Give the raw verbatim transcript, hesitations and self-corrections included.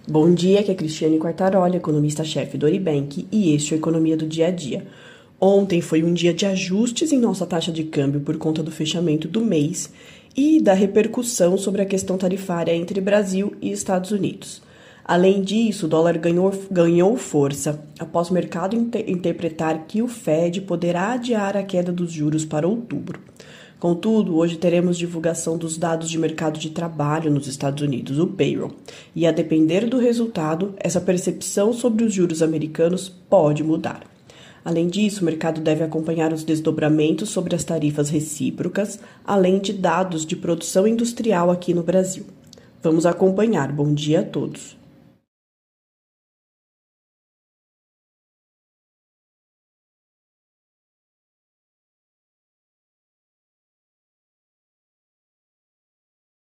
Bom dia, aqui é Cristiane Quartaroli, economista-chefe do Oribank, e este é o Economia do Dia a Dia. Ontem foi um dia de ajustes em nossa taxa de câmbio por conta do fechamento do mês e da repercussão sobre a questão tarifária entre Brasil e Estados Unidos. Além disso, o dólar ganhou, ganhou força após o mercado inter- interpretar que o Fed poderá adiar a queda dos juros para outubro. Contudo, hoje teremos divulgação dos dados de mercado de trabalho nos Estados Unidos, o payroll, e a depender do resultado, essa percepção sobre os juros americanos pode mudar. Além disso, o mercado deve acompanhar os desdobramentos sobre as tarifas recíprocas, além de dados de produção industrial aqui no Brasil. Vamos acompanhar. Bom dia a todos.